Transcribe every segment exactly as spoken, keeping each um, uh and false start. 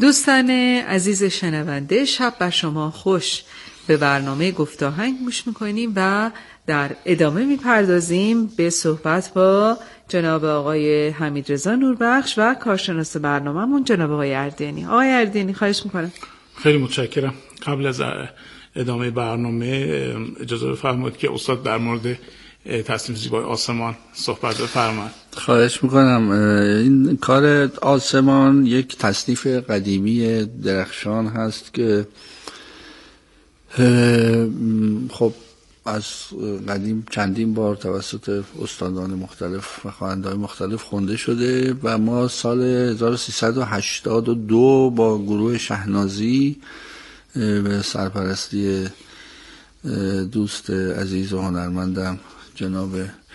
دوستان عزیز شنونده، شب بر شما خوش. به برنامه گفتاهنگ گوش میکنیم و در ادامه میپردازیم به صحبت با جناب آقای حمیدرضا نوربخش و کارشناس برنامه‌مون جناب آقای اردینی. آقای اردینی خواهش میکنم. خیلی متشکرم. قبل از ادامه برنامه اجازه بفرمایید که استاد در مورد تصنیف زیبای آسمان صحبت بفرمایید. خواهش میکنم. این کار آسمان یک تصنیف قدیمی درخشان هست که خب از قدیم چندین بار توسط استادان مختلف و خواننده‌های مختلف خونده شده و ما سال هزار و سیصد و هشتاد و دو با گروه شهنازی به سرپرستی دوست عزیز و هنرمندم جناب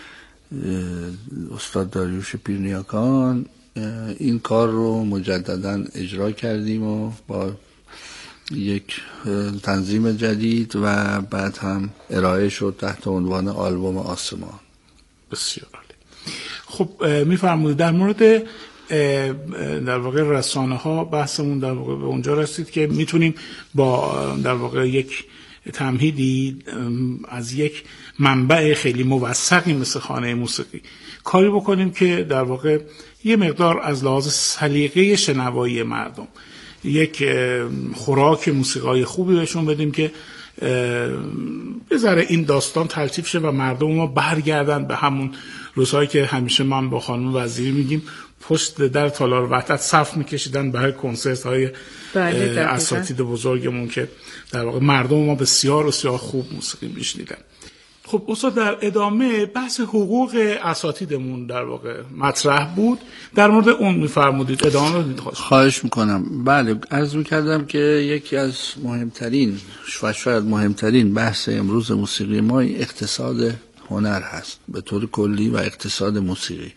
استاد داریوش پیرنیاکان این کار رو مجددا اجرا کردیم و با یک تنظیم جدید و بعد هم ارائه شد تحت عنوان آلبوم آسمان. بسیار عالی. خب میفرمایید در مورد در واقع رسانه ها بحثمون در واقع به اونجا رسید که میتونیم با در واقع یک تمهیدی از یک منبع خیلی موثقی مثل خانه موسیقی کاری بکنیم که در واقع یه مقدار از لحاظ سلیقه شنوایی مردم یک خوراک موسیقای خوبی بهشون بدیم که بذاره این داستان تلطیف شه و مردم ما برگردن به همون روزهایی که همیشه من با خانم وزیری میگیم پشت در تالار وحدت صف میکشیدن برای کنسرت های اساتید بزرگمون که در واقع مردم ما بسیار بسیار خوب موسیقی میشنیدن. خب استاد در ادامه بحث حقوق اساتیدمون در واقع مطرح بود، در مورد اون میفرمودید ادامه بدید. خواهش میکنم. بله عرض میکردم که یکی از مهمترین و شاید مهمترین بحث امروز موسیقی ما اقتصاد هنر هست به طور کلی و اقتصاد موسیقی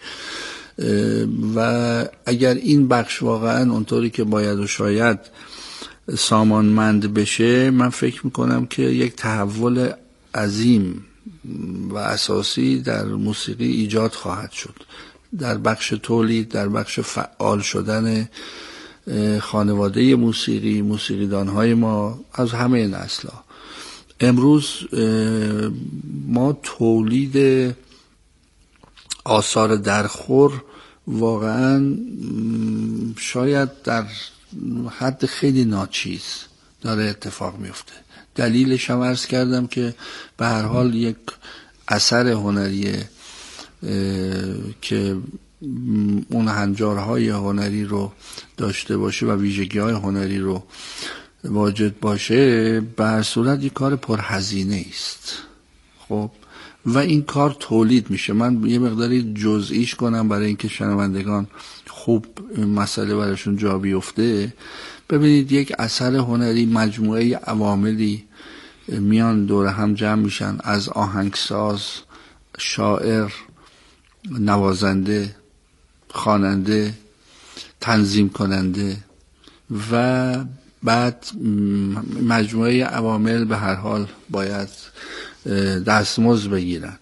و اگر این بخش واقعا اونطوری که باید و شاید سامانمند بشه من فکر میکنم که یک تحول عظیم و اساسی در موسیقی ایجاد خواهد شد در بخش تولید، در بخش فعال شدن خانواده موسیقی، موسیقیدانهای ما از همه نسل‌ها. امروز ما تولید آثار درخور واقعا شاید در حد خیلی ناچیز داره اتفاق میفته. دلیلش هم عرض کردم که به هر حال یک اثر هنریه که اون هنجارهای هنری رو داشته باشه و ویژگی‌های هنری رو واجد باشه به هر صورت یک کار پرهزینه است. خب و این کار تولید میشه. من یه مقداری جزئیش کنم برای اینکه شنوندگان خوب مسئله براشون جا بیفته. ببینید یک اثر هنری مجموعه عواملی میان دور هم جمع میشن، از آهنگساز، شاعر، نوازنده، خواننده، تنظیم کننده و بعد مجموعه عوامل به هر حال باید دستمزد بگیرن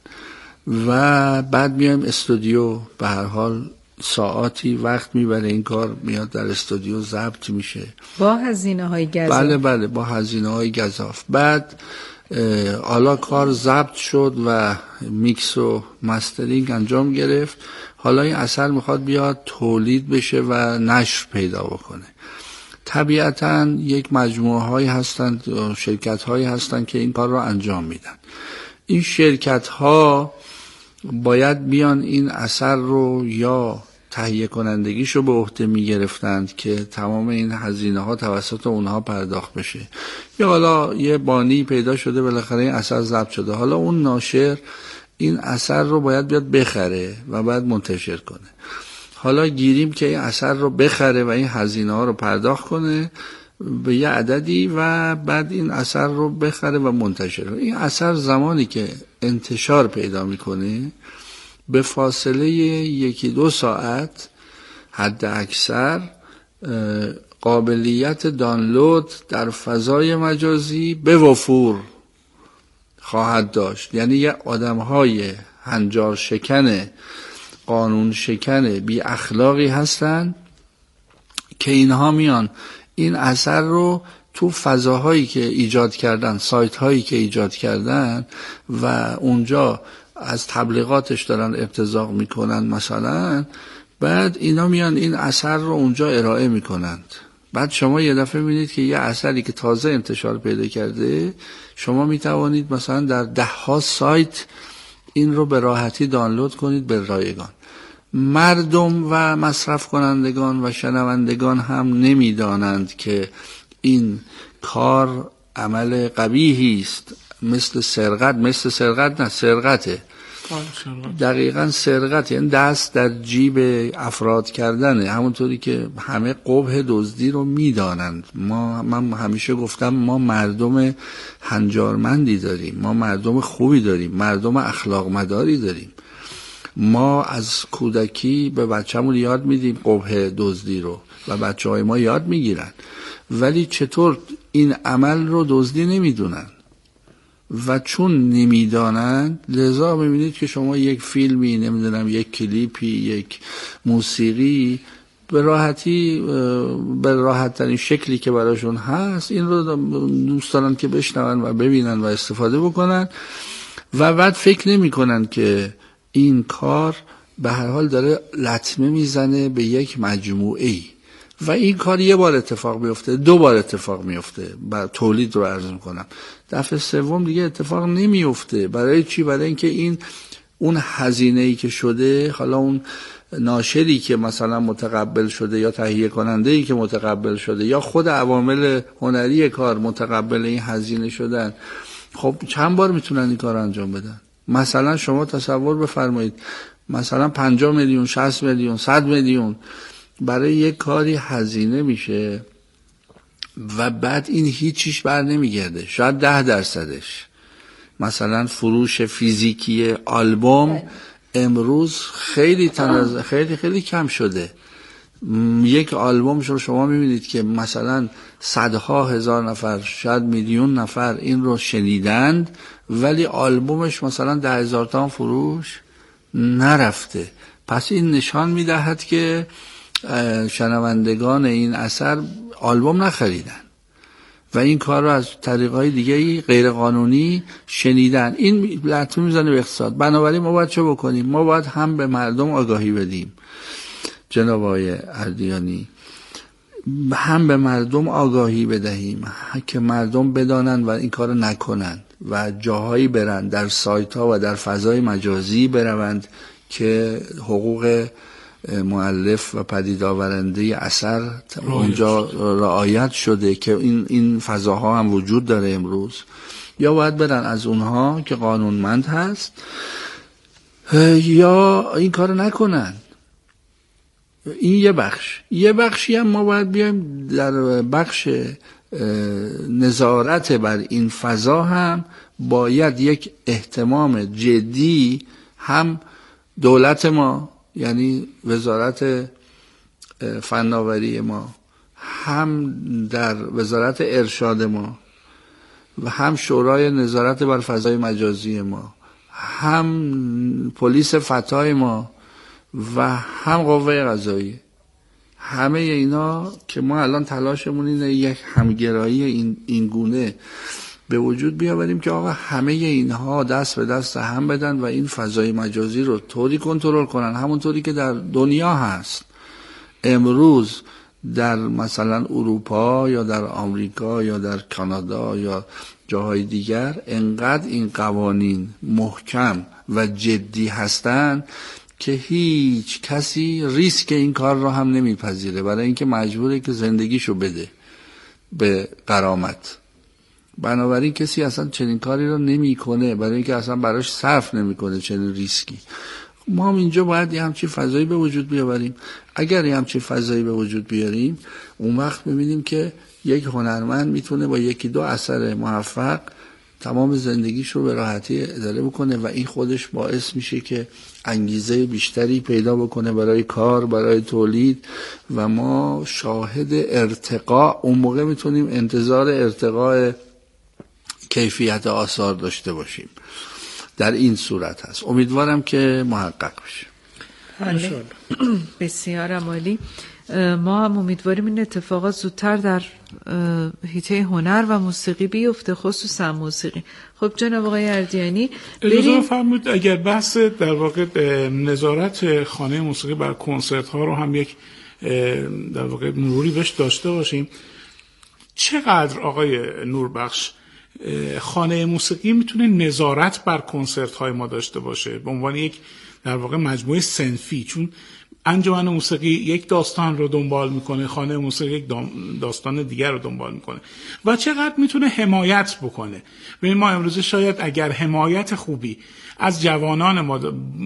و بعد میایم استودیو. به هر حال ساعاتی وقت میبره این کار، میاد در استودیو ضبط میشه با هزینه های گزاف. بله بله با هزینه های گزاف. بعد حالا کار ضبط شد و میکس و مسترینگ انجام گرفت، حالا این اثر میخواد بیاد تولید بشه و نشر پیدا بکنه. طبیعتاً یک مجموعه هایی هستند، شرکت هایی هستند که این کار رو انجام میدن. این شرکت ها باید بیان این اثر رو یا تهیه کنندگیشو به عهده میگرفتند که تمام این هزینه ها توسط اونها پرداخت بشه، یا حالا یه بانی پیدا شده بالاخره این اثر ضبط شده، حالا اون ناشر این اثر رو باید بیاد بخره و بعد منتشر کنه. حالا گیریم که این اثر رو بخره و این هزینه ها رو پرداخت کنه به یه عددی و بعد این اثر رو بخره و منتشر کنه. این اثر زمانی که انتشار پیدا میکنه به فاصله یکی دو ساعت حد اکثر قابلیت دانلود در فضای مجازی به وفور خواهد داشت. یعنی یه آدم‌های هنجار شکن، قانون شکن، بی اخلاقی هستن که اینها میان این اثر رو تو فضاهایی که ایجاد کردن، سایت هایی که ایجاد کردن و اونجا از تبلیغاتش دارن ابتزاق میکنن مثلا، بعد اینا میان این اثر رو اونجا ارائه میکنند. بعد شما یه دفعه میبینید که یه اثری که تازه انتشار پیدا کرده، شما میتوانید مثلا در ده ها سایت این رو به راحتی دانلود کنید به رایگان. مردم و مصرف کنندگان و شنوندگان هم نمیدانند که این کار عمل قبیحی است، مثل سرقت، مثل سرقت نه سرقته، دقیقاً سرقت، یعنی دست در جیب افراد کردنه، همونطوری که همه قبح دزدی رو میدانند. ما من همیشه گفتم ما مردم هنجارمندی داریم، ما مردم خوبی داریم، مردم اخلاق مداری داریم. ما از کودکی به بچه‌مون یاد میدیم قبح دزدی رو و بچه‌های ما یاد میگیرن، ولی چطور این عمل رو دزدی نمیدونن و چون نمیدانند لذا میبینید که شما یک فیلمی، نمیدونم یک کلیپی، یک موسیقی به راحتی، به راحت ترین شکلی که براشون هست این رو دوست دارن که بشنون و ببینن و استفاده بکنن و بعد فکر نمی کنن که این کار به هر حال داره لطمه میزنه به یک مجموعه‌ای و این کار یه بار اتفاق میفته، دو بار اتفاق میفته، با تولید رو عرض میکنم، دفعه سوم دیگه اتفاق نمیفته. برای چی؟ برای اینکه این اون هزینه‌ای که شده، حالا اون ناشری که مثلا متقبل شده یا تهیه کننده‌ای که متقبل شده یا خود عوامل هنری کار متقبل این هزینه شدن، خب چند بار میتونن این کار انجام بدن؟ مثلا شما تصور بفرمایید مثلا پنجاه میلیون، شصت میلیون، صد میلیون برای یک کاری هزینه میشه و بعد این هیچیش بر نمیگرده، شاید ده درصدش. مثلا فروش فیزیکی آلبوم امروز خیلی تنز... خیلی خیلی کم شده. یک آلبوم رو شما میبینید که مثلا صدها هزار نفر، شاید میلیون نفر این رو شنیدند ولی آلبومش مثلا ده هزار تا فروش نرفته. پس این نشان میدهد که شنوندگان این اثر آلبوم نخریدن و این کار رو از طریقهای دیگه غیر قانونی شنیدن. این لطمه میزنه به اقتصاد. بنابراین ما باید چه بکنیم؟ ما باید هم به مردم آگاهی بدیم جناب آقای اردیانی، هم به مردم آگاهی بدهیم که مردم بدانند و این کار نکنند و جاهایی برند، در سایت ها و در فضای مجازی بروند که حقوق مؤلف و پدید آورنده اثر اونجا رعایت شده، که این این فضاها هم وجود داره امروز، یا باید برن از اونها که قانونمند هست یا این کار نکنن. این یه بخش. یه بخشی هم ما باید بیایم در بخش نظارت بر این فضا هم باید یک اهتمام جدی، هم دولت ما یعنی وزارت فناوری ما، هم در وزارت ارشاد ما و هم شورای نظارت بر فضای مجازی ما، هم پلیس فتای ما و هم قوه قضاییه، همه اینا که ما الان تلاشمون اینه یک همگرایی این این گونه به وجود بیاوریم که آقا همه اینها دست به دست هم بدن و این فضای مجازی رو طوری کنترل کنن همونطوری که در دنیا هست. امروز در مثلا اروپا یا در آمریکا یا در کانادا یا جاهای دیگر انقدر این قوانین محکم و جدی هستن که هیچ کسی ریسک این کار رو هم نمیپذیره، برای اینکه مجبوره که زندگیشو بده به غرامت. بنابراین کسی اصلا چنین کاری رو نمیکنه، برای اینکه اصلا براش صرف نمیکنه چنین ریسکی. ما هم اینجا باید یه همچین فضایی به وجود بیاوریم. اگر یه همچین فضایی به وجود بیاریم، اون وقت میبینیم که یک هنرمند میتونه با یکی دو اثر موفق تمام زندگیش رو به راحتی اداره بکنه و این خودش باعث میشه که انگیزه بیشتری پیدا بکنه برای کار، برای تولید و ما شاهد ارتقا، اون موقع میتونیم انتظار ارتقاء کیفیت آثار داشته باشیم. در این صورت هست. امیدوارم که محقق بشه. بسیار عالی. ما هم امیدواریم این اتفاقات زودتر در حیطه هنر و موسیقی بیفته، خصوصا موسیقی. خب جناب آقای اردیانی اجازه فرمود اگر بحث در واقع نظارت خانه موسیقی بر کنسرت ها رو هم یک در واقع مروری بهش داشته باشیم، چقدر آقای نوربخش خانه موسیقی میتونه نظارت بر کنسرت های ما داشته باشه به عنوان یک در واقع مجموعه صنفی؟ چون انجمن موسیقی یک داستان رو دنبال میکنه، خانه موسیقی یک داستان دیگر رو دنبال میکنه، و چقدر میتونه حمایت بکنه. ببین ما امروز شاید اگر حمایت خوبی از جوانان ما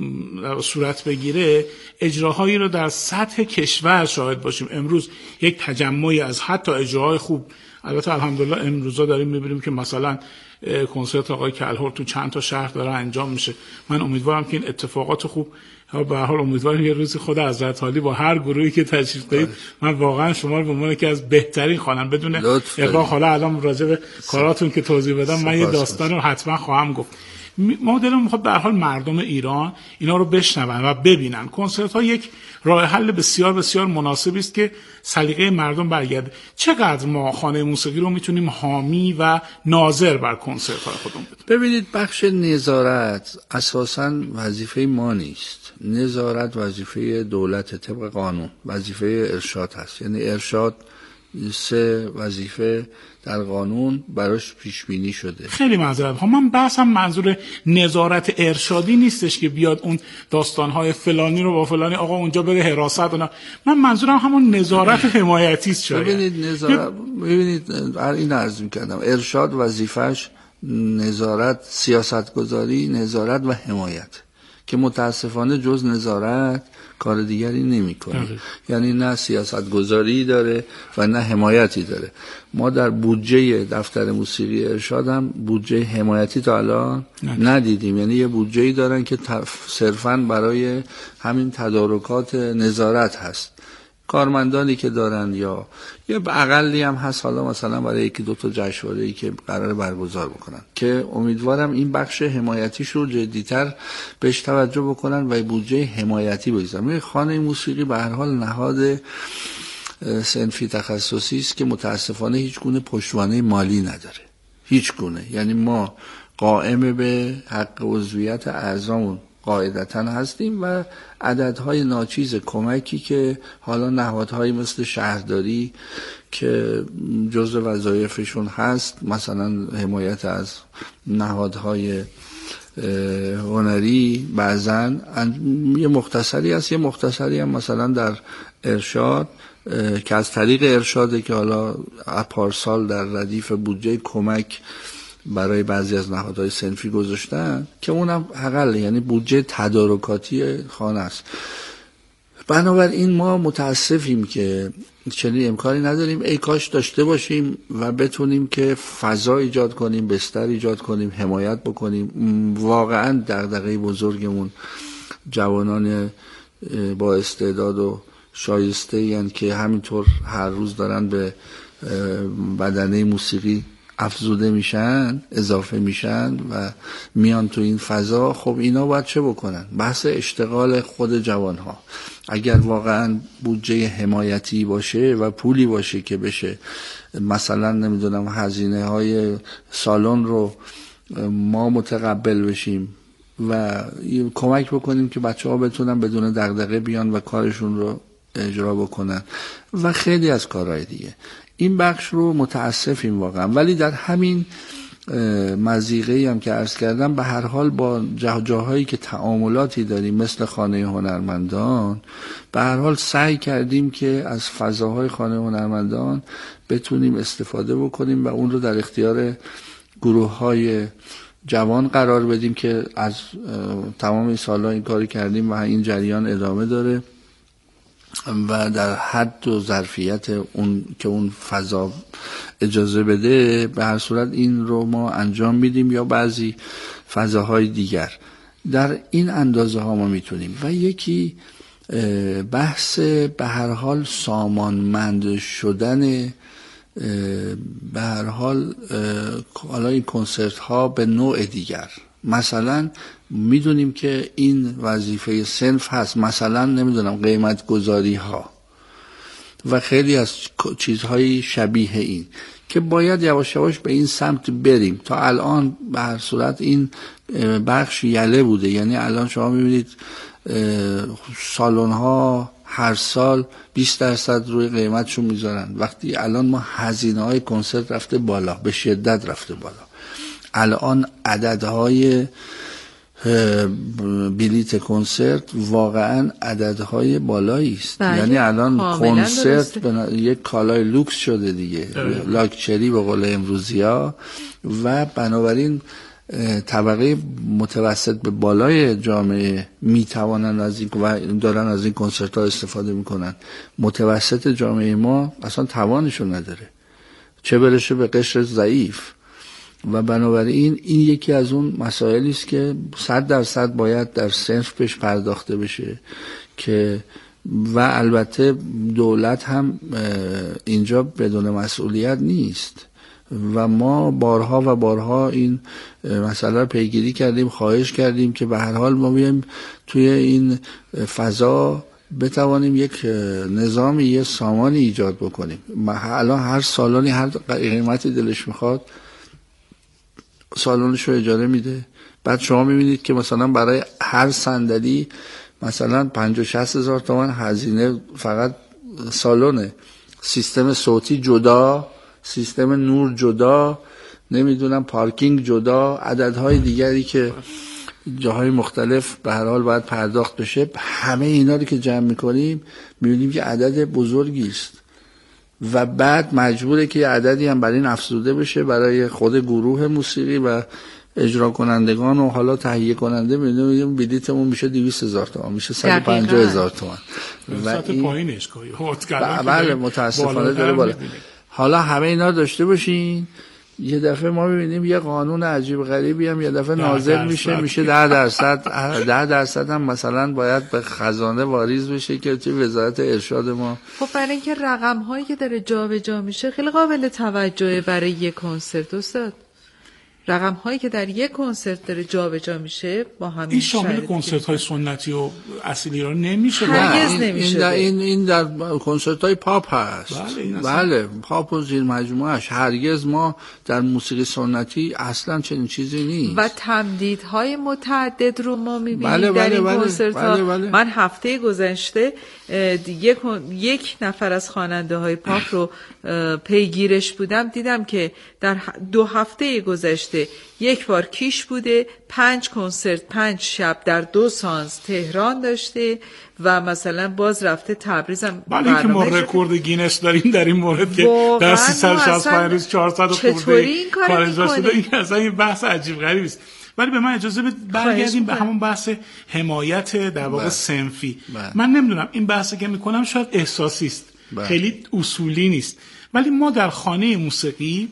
صورت بگیره، اجراهایی رو در سطح کشور شاهد باشیم. امروز یک تجمعی از حتی اجراهای خوب، البته الحمدلله امروزا داریم میبینیم که مثلا کنسرت آقای کلهر تو چند تا شهر داره انجام میشه. من امیدوارم که این اتفاقات خوب، به هر حال امیدوارم یه روزی خود حضرت عالی با هر گروهی که تشریف دارید، من واقعا شما رو به عنوان یکی از بهترین خواننده بدون اغراق، حالا الان راجع به کاراتون که توضیح بدم من یه داستان رو حتما خواهم گفت. ما دلم میخواد به هر حال مردم ایران اینا رو بشنون و ببینن. کنسرت ها یک راه حل بسیار بسیار مناسبی است که سلیقه مردم برگرده. چقدر ما خانه موسیقی رو میتونیم حامی و ناظر بر کنسرت های خودمون بدیم؟ ببینید بخش نظارت اساساً وظیفه ما نیست. نظارت وظیفه دولت طبق قانون، وظیفه ارشاد هست. یعنی ارشاد سه وظیفه در قانون براش پیش بینی شده. خیلی معذرت ها، من بحثم منظور نظارت ارشادی نیستش که بیاد اون داستانهای فلانی رو با فلانی آقا اونجا بره حراست اونا. من منظورم همون نظارت حمایتی است. شاید ببینید نظارت ببینید این عرض می‌کردم ارشاد وظیفه‌اش نظارت، سیاستگذاری، نظارت و حمایت، که متاسفانه جز نظارت کار دیگری نمی‌کنه. یعنی نه سیاست گذاری داره و نه حمایتی داره. ما در بودجه دفتر موسیقی ارشاد هم بودجه حمایتی تا الان ندیدیم. یعنی یه بودجه‌ای دارن که صرفاً برای همین تدارکات نظارت هست. کارمندانی که دارن یا یه اقلی هم هست حالا مثلا برای یکی دو تا جشنواره‌ای که قرار برگزار بکنن، که امیدوارم این بخش حمایتیش رو جدی‌تر بهش توجه بکنن و بودجه حمایتی بگذارن. خانه موسیقی به هر حال نهاد صنفی تخصصی است که متاسفانه هیچ گونه پشتوانه مالی نداره، هیچ گونه. یعنی ما قائم به حق عضویت اعضامون قاعدتاً هستیم و عددهای ناچیز کمکی که حالا نهادهایی مثل شهرداری که جزء وظایفشون هست، مثلا حمایت از نهادهای هنری، بعضاً یه مختصری هست. یه مختصری هم مثلا در ارشاد که از طریق ارشاده که حالا پارسال در ردیف بودجه کمک برای بعضی از نهادهای صنفی گذاشتن که اونم حقل، یعنی بودجه تدارکاتی خانه است. بنابراین ما متاسفیم که چنین امکانی نداریم. ای کاش داشته باشیم و بتونیم که فضا ایجاد کنیم، بستر ایجاد کنیم، حمایت بکنیم. واقعا دغدغه بزرگمون جوانان با استعداد و شایسته یعنی که همینطور هر روز دارن به بدنه موسیقی افزوده میشن، اضافه میشن و میان تو این فضا. خب اینا باید چه بکنن؟ بحث اشتغال خود جوان ها. اگر واقعا بودجه حمایتی باشه و پولی باشه که بشه مثلا نمیدونم هزینه های سالن رو ما متقبل بشیم و کمک بکنیم که بچه ها بتونن بدون دغدغه بیان و کارشون رو اجرا بکنن و خیلی از کارهای دیگه. این بخش رو متاسفیم واقعا. ولی در همین مضیقه‌ای هم که عرض کردم به هر حال با جاهایی که تعاملاتی داریم مثل خانه هنرمندان، به هر حال سعی کردیم که از فضاهای خانه هنرمندان بتونیم استفاده بکنیم و اون رو در اختیار گروه‌های جوان قرار بدیم که از تمام این سال‌ها این کاری کردیم و این جریان ادامه داره و در حد و ظرفیت اون که اون فضا اجازه بده به هر صورت این رو ما انجام میدیم یا بعضی فضاهای دیگر. در این اندازه ها ما میتونیم. و یکی بحث به هر حال سامانمند شدن به هر حال حالا این کنسرت ها به نوع دیگر. مثلا میدونیم که این وظیفه صنف هست، مثلا نمیدونم قیمت گذاری ها و خیلی از چیزهای شبیه این که باید یواش یواش به این سمت بریم. تا الان به هر صورت این بخش یله بوده، یعنی الان شما میبینید سالن ها هر سال بیست درصد روی قیمتشون میذارن، وقتی الان ما هزینه های کنسرت رفته بالا، به شدت رفته بالا. الان عددهای بلیت کنسرت واقعا عددهای بالایی است، یعنی الان کنسرت بنا... یک کالای لوکس شده دیگه، لاکچری به قول امروزیا، و بنابراین طبقه متوسط به بالای جامعه میتوانند از این و دارن از این کنسرت ها استفاده میکنن. متوسط جامعه ما اصلا توانشو نداره، چه برسه به قشر ضعیف. و بنابراین این یکی از اون مسائلی است که صد درصد باید در صنف بهش پرداخته بشه که و البته دولت هم اینجا بدون مسئولیت نیست و ما بارها و بارها این مسئله رو پیگیری کردیم، خواهش کردیم که به هر حال ما بیایم توی این فضا بتوانیم یک نظام، یه سامانی ایجاد بکنیم. الان هر سالانی هر قیمتی دلش میخواد سالنش رو اجاره میده. بعد شما میبینید که مثلا برای هر صندلی مثلا پنجاه شصت هزار تومان هزینه فقط سالنه، سیستم صوتی جدا، سیستم نور جدا، نمیدونم پارکینگ جدا، عددهای دیگری که جاهای مختلف به هر حال باید پرداخت بشه. همه اینا رو که جمع میکنیم میبینیم که عدد بزرگی است و بعد مجبوره که عددی هم برای این افزوده بشه برای خود گروه موسیقی و اجرا کنندگان و حالا تهیه کننده. میبینیم بلیتمون میشه دویست هزار تومان، میشه صد و پنجاه هزار تومان و این پایینش بله متاسفانه داره بالا. حالا همه اینا داشته باشین، یه دفعه ما میبینیم یه قانون عجیب غریبی هم یه دفعه نازل میشه میشه ده درصد ده درصد هم مثلا باید به خزانه واریز بشه که توی وزارت ارشاد ما. خب برای اینکه رقم هایی که داره جابجا میشه خیلی قابل توجهه برای یک کنسرت استاد. رقم هایی که در یک کنسرت داره جابجا میشه با همین این شامل کنسرت های سنتی و اصیلی را نمیشه. هرگز نمیشه. این در این این در کنسرت های پاپ هست. بله, بله پاپ و زیر مجموعهش. هرگز ما در موسیقی سنتی اصلا چنین چیزی نیست. و تمدیدهای متعدد رو ما میبینیم بله در بله این بله کنسرت ها. بله بله. من هفته گذشته یک یک نفر از خواننده های پاپ رو پیگیرش بودم، دیدم که در دو هفته گذشته یک بار کیش بوده، پنج کنسرت پنج شب در دو سانس تهران داشته و مثلا باز رفته تبریزم. بله که ما رکورد گینس داریم در این مورد که در سیصد و شصت و پنج روز چهارصد چطوری این کار میکنه؟ این اصلا این بحث عجیب غریبی است. ولی به من اجازه بدید برگردیم به همون بحث حمایت در واقع صنفی. من نمیدونم این بحثی که میکنم شاید احساسی است، خیلی اصولی نیست، ولی ما در خانه موسیقی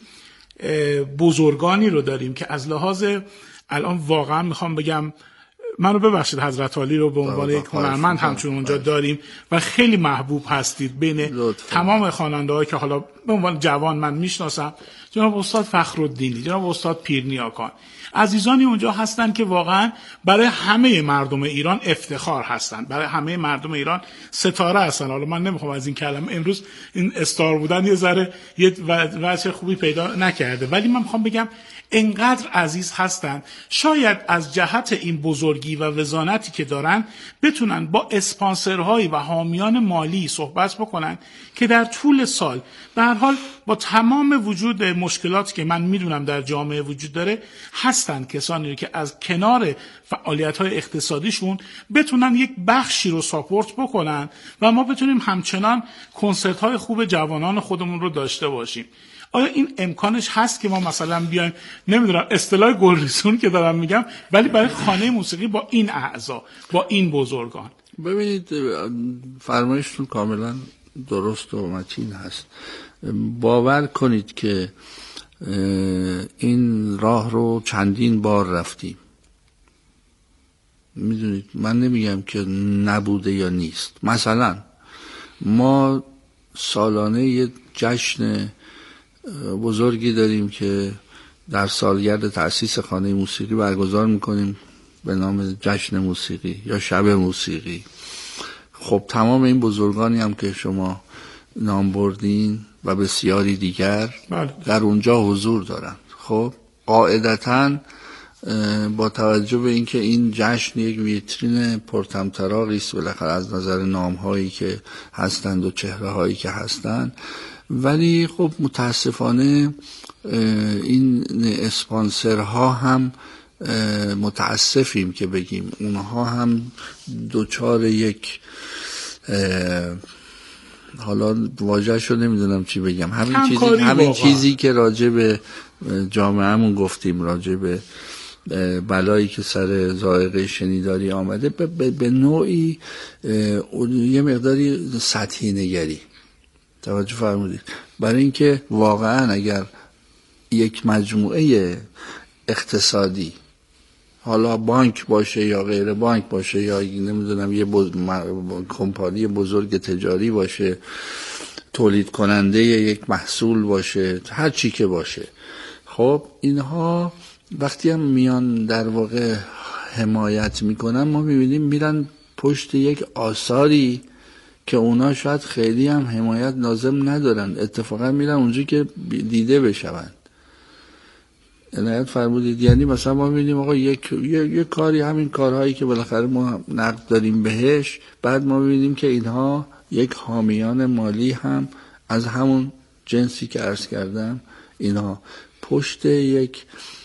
بزرگانی رو داریم که از لحاظ الان واقعا میخوام بگم، منو ببخشید حضرت عالی رو به عنوان یک هنرمند همچون اونجا داریم و خیلی محبوب هستید بین لطفا. تمام خواننده‌هایی که حالا به عنوان جوان من میشناسم، جناب استاد فخرالدینی، جناب استاد پیرنیاکان، عزیزانی اونجا هستن که واقعا برای همه مردم ایران افتخار هستن، برای همه مردم ایران ستاره هستن. حالا من نمیخوام از این کلمه، امروز این استار بودن یه ذره یه وجه خوبی پیدا نکرده، ولی من میخوام بگم انقدر عزیز هستن، شاید از جهت این بزرگی و وزانتی که دارن بتونن با اسپانسرهایی و حامیان مالی صحبت بکنن که در طول سال به هر حال با تمام وجود مشکلاتی که من میدونم در جامعه وجود داره، هستن کسانی که از کنار فعالیت‌های اقتصادیشون بتونن یک بخشی رو ساپورت بکنن و ما بتونیم همچنان کنسرت‌های خوب جوانان خودمون رو داشته باشیم. آیا این امکانش هست که ما مثلا بیایم، نمیدونم اصطلاح گلریزون که دارم میگم، ولی برای خانه موسیقی با این اعضا، با این بزرگان؟ ببینید فرمایشتون کاملا درست و متین هست. باور کنید که این راه رو چندین بار رفتیم. میدونید من نمیگم که نبوده یا نیست. مثلا ما سالانه یه جشن بزرگی داریم که در سالگرد تأسیس خانه موسیقی برگزار میکنیم به نام جشن موسیقی یا شب موسیقی. خب تمام این بزرگانی هم که شما نامبردین و بسیاری دیگر بله. در اونجا حضور دارن. خب قاعدتاً با توجه به اینکه این جشن یک ویترین پرطمطراقی است بالاخره از نظر نام‌هایی که هستند و چهره‌هایی که هستند، ولی خب متاسفانه این اسپانسرها هم متاسفیم که بگیم اونها هم دوچار یک حالا واژه‌شو نمیدونم چی بگم، همین چیزی همین چیزی که راجع به جامعهمون گفتیم، راجع به بلایی که سر ذائقه شنیداری آمده، به, به نوعی یه مقداری سطحی نگری. توجه فرمودید؟ برای اینکه واقعا اگر یک مجموعه اقتصادی، حالا بانک باشه یا غیر بانک باشه یا نمیدونم یه بز... کمپانی بزرگ تجاری باشه، تولید کننده یک محصول باشه، هر چی که باشه، خب اینها وقتی هم میان در واقع حمایت میکنن، ما میبینیم میرن پشت یک آثاری که اونا شاید خیلی هم حمایت لازم ندارن، اتفاقا میرن اونجا که دیده بشوند. عنایت فرمودید. یعنی مثلا ما میبینیم آقا یک یک کاری، همین کارهایی که بالاخره ما نقد داریم بهش، بعد ما میبینیم که اینها یک حامیان مالی هم از همون جنسی که عرض کردم، اینها پشت یک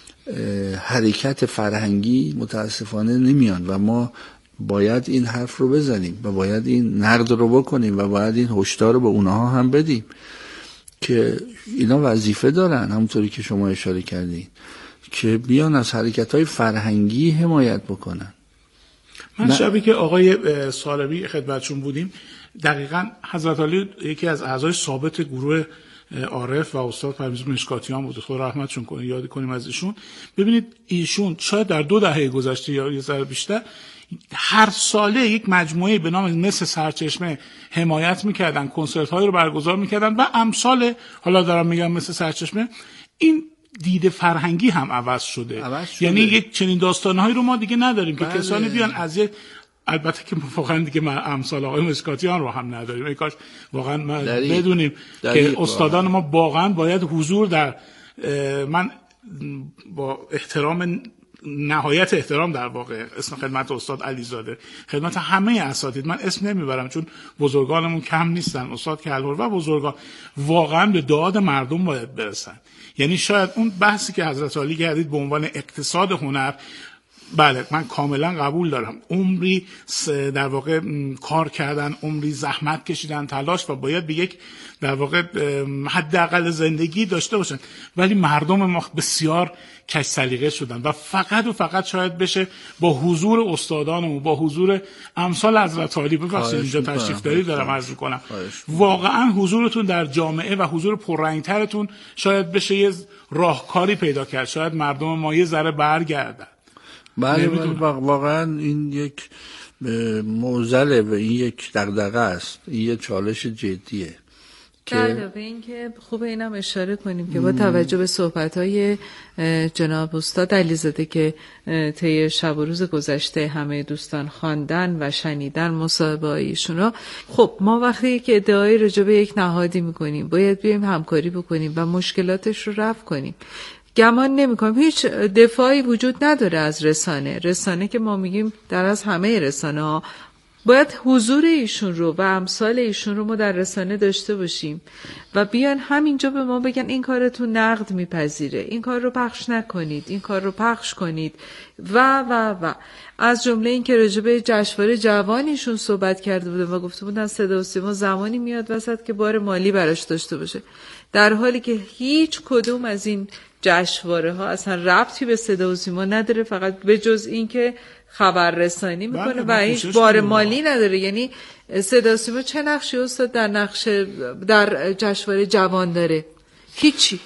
حرکت فرهنگی متاسفانه نمیان و ما باید این حرف رو بزنیم و باید این نقد رو بکنیم و باید این هشدار رو به اونها هم بدیم که اینا وظیفه دارن، همونطوری که شما اشاره کردین، که بیان از حرکت‌های فرهنگی حمایت بکنن. من شبی که آقای سالمی خدمتشون بودیم، دقیقاً حضرت علی یکی از اعضای ثابت گروه عارف و استاد پرویز مشکاتیان بود، خدا رحمتشون کنه، یاد کنیم از ایشون. ببینید ایشون شاید در دو دهه گذشته یا یه ذره بیشتر هر ساله یک مجموعه به نام مثل سرچشمه حمایت میکردن، کنسرت های رو برگزار میکردن و امثال، حالا دارم میگم مثل سرچشمه. این دید فرهنگی هم عوض شده, عوض شده. یعنی یک چنین داستانهایی رو ما دیگه نداریم بله. که کسانی بیان از یک، البته که واقعا دیگه من امثال آقای مشکاتیان رو هم نداریم، ای کاش واقعا ما بدونیم که استادان ما واقعا باید حضور در، من با احترام نهایت احترام در واقع اسم خدمت استاد علیزاده، خدمت همه اساتید، من اسم نمیبرم چون بزرگانمون کم نیستن، استاد کلهر و بزرگان واقعا به داد مردم باید برسن. یعنی شاید اون بحثی که حضرت علی کردید به عنوان اقتصاد هنر، بله من کاملا قبول دارم، عمری در واقع کار کردن، عمری زحمت کشیدن، تلاش، و باید به یک در واقع حداقل زندگی داشته باشن، ولی مردم ما بسیار کج سلیقه شدن و فقط و فقط شاید بشه با حضور استادانمون، با حضور امثال حضرت علی، ببخشید اینجا تشریف داری دارم عرض می‌کنم، واقعا حضورتون در جامعه و حضور پررنگ‌ترتون شاید بشه یه راهکاری پیدا کرد، شاید مردم ما یه ذره برگردن. بله واقعا این یک معضله و این یک دغدغه است، این یک چالش جدیه. بله، به این که خوبه اینم اشاره کنیم که با توجه به صحبت‌های جناب استاد علیزاده که طی شب و روز گذشته همه دوستان خواندن و شنیدن مصاحبه ایشون رو، خب ما وقتی که ادعای راجع به یک نهادی می‌کنیم باید بیایم همکاری بکنیم و مشکلاتش رو رفع کنیم. گمان نمی‌کنم هیچ دفاعی وجود نداره از رسانه. رسانه که ما میگیم در از همه رسانه‌ها باید حضور ایشون رو و امثال ایشون رو ما در رسانه داشته باشیم و بیان همینجا به ما بگن این کارتون نقد میپذیره، این کار رو پخش نکنید، این کار رو پخش کنید و و و از جمله این که راجع به جشنواره جوانیشون صحبت کرده بودن و گفته بودن صدا و سیما زمانی میاد وسط که بار مالی براش داشته باشه، در حالی که هیچ کدوم از این جشنواره ها اصلا ربطی به صدا و سیما نداره، فقط به جز این که خبررسانی میکنه و هیچ بار مالی نداره. یعنی صدا و سیما چه نقشی استاد در نقش در جشنواره جوان داره؟ هیچی.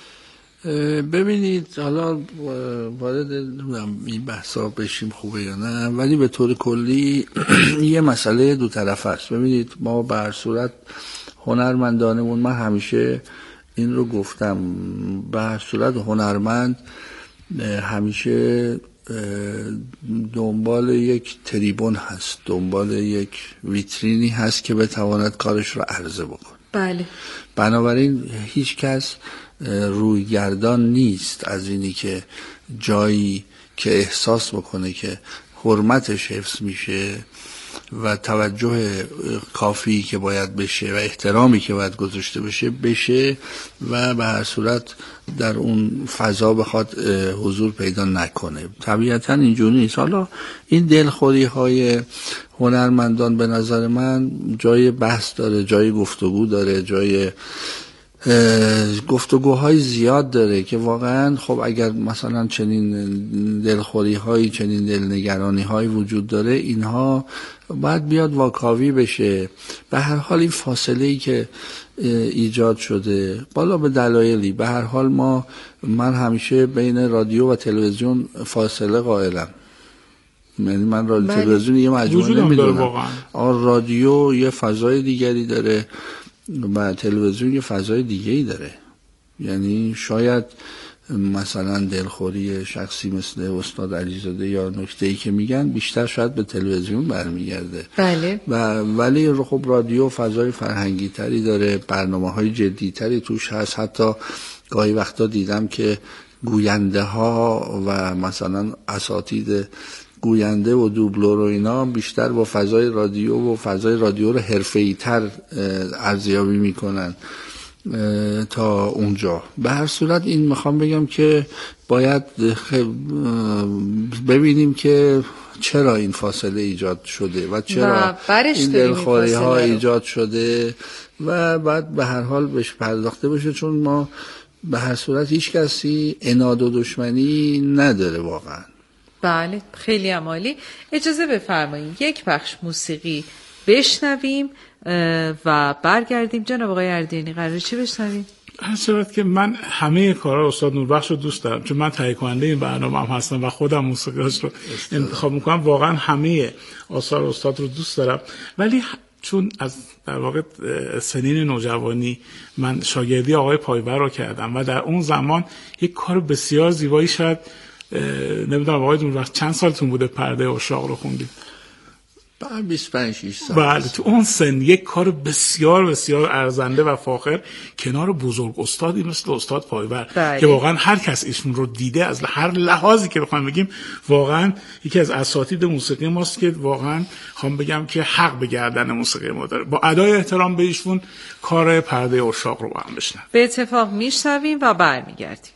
ببینید حالا وارد این بحثا بشیم خوبه یا نه، ولی به طور کلی یه مسئله دو طرفه است. ببینید ما به هر صورت هنرمندانمون، من همیشه این رو گفتم، به هر صورت هنرمند همیشه دنبال یک تریبون هست، دنبال یک ویترینی هست که بتواند کارش رو عرضه بکنه. بله. بنابراین هیچ کس روی گردان نیست از اینی که جایی که احساس بکنه که حرمتش حفظ میشه و توجه کافی که باید بشه و احترامی که باید گذاشته بشه بشه و به هر صورت در اون فضا بخواد حضور پیدا نکنه. طبیعتا اینجوری نیست. حالا این دلخوری های هنرمندان به نظر من جای بحث داره، جای گفتگو داره، جای گفتگوهای زیاد داره که واقعا خب اگر مثلا چنین دلخوری هایی، چنین دلنگرانی هایی وجود داره، اینها باید بیاد واکاوی بشه. به هر حال این فاصله ای که ایجاد شده بالا به دلایلی، به هر حال ما من همیشه بین رادیو و تلویزیون فاصله قائلم. یعنی من رادیو تلویزیون یه مجموعه نمیدونم. رادیو یه فضای دیگری داره و تلویزیون یه فضای دیگه‌ای داره. یعنی شاید مثلا دلخوری شخصی مثل استاد علیزاده یا نکته‌ای که میگن بیشتر شاید به تلویزیون برمیگرده. بله. و ولی خب رادیو فضای فرهنگی تری داره، برنامه‌های جدی تری توش هست. حتی گاهی وقتا دیدم که گوینده ها و مثلا اساتید گوینده و دوبلور و اینا بیشتر با فضای رادیو و فضای رادیو رو حرفه‌ای تر ارزیابی میکنن تا اونجا. به هر صورت این میخوام بگم که باید ببینیم که چرا این فاصله ایجاد شده و چرا و این دلخوری ها ایجاد شده و بعد به هر حال بهش پرداخته بشه، چون ما به هر صورت هیچ کسی عناد و دشمنی نداره واقعا. بله، خیلی عالی. اجازه بفرمایید یک بخش موسیقی بشنویم و برگردیم. جناب آقای اردینی قراره چی بشنویم؟ هر صورت که من همه کارا استاد نوربخش رو دوست دارم، چون من تهیه کننده این برنامه هم هستم و خودم موسیقیاش رو انتخاب میکنم. واقعا همه آثار استاد رو دوست دارم، ولی چون از در واقع سنین نوجوانی من شاگردی آقای پایور رو کردم و در اون زمان یک کار بسیار زیبایی، شاید نمیدونم آقای نوربخش چند سالتون بوده پرده عشاق رو خوندید؟ بیست و پنج شش سال. بله، تو اون سن یک کار بسیار بسیار ارزنده و فاخر کنار بزرگ استادی مثل استاد پایور بله. که واقعا هر کس ایشون رو دیده از هر لحاظی که بخوام بگیم واقعا یکی از اساتید موسیقی ماست که واقعا خوام بگم که حق به گردن موسیقی ما داره. با ادای احترام به ایشون کار پرده عشاق رو با هم بشنویم. به اتفاق میشنویم و برمیگردیم.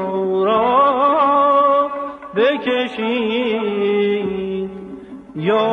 بکشید یا